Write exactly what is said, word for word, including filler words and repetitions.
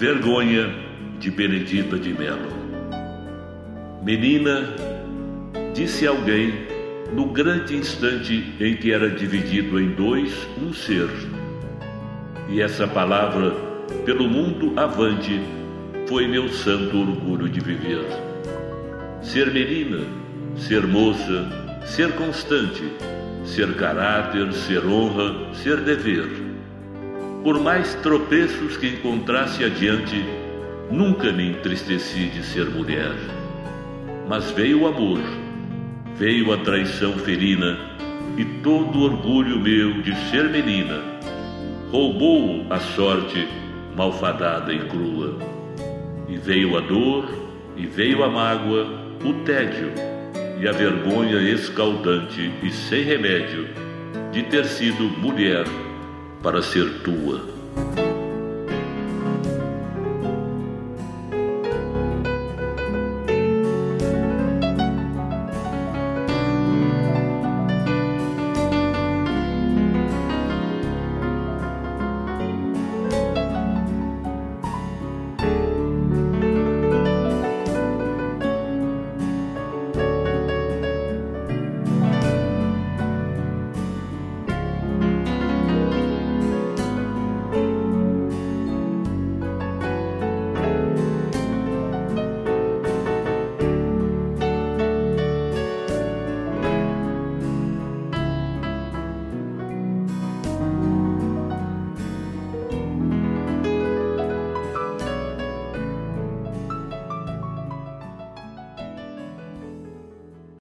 Vergonha, de Benedita de Melo. Menina, disse alguém, no grande instante em que era dividido em dois um ser. E essa palavra, pelo mundo avante, foi meu santo orgulho de viver. Ser menina, ser moça, ser constante, ser caráter, ser honra, ser dever. Por mais tropeços que encontrasse adiante, nunca me entristeci de ser mulher. Mas veio o amor, veio a traição felina, e todo o orgulho meu de ser menina roubou a sorte malfadada e crua. E veio a dor, e veio a mágoa, o tédio e a vergonha escaldante e sem remédio de ter sido mulher para ser tua.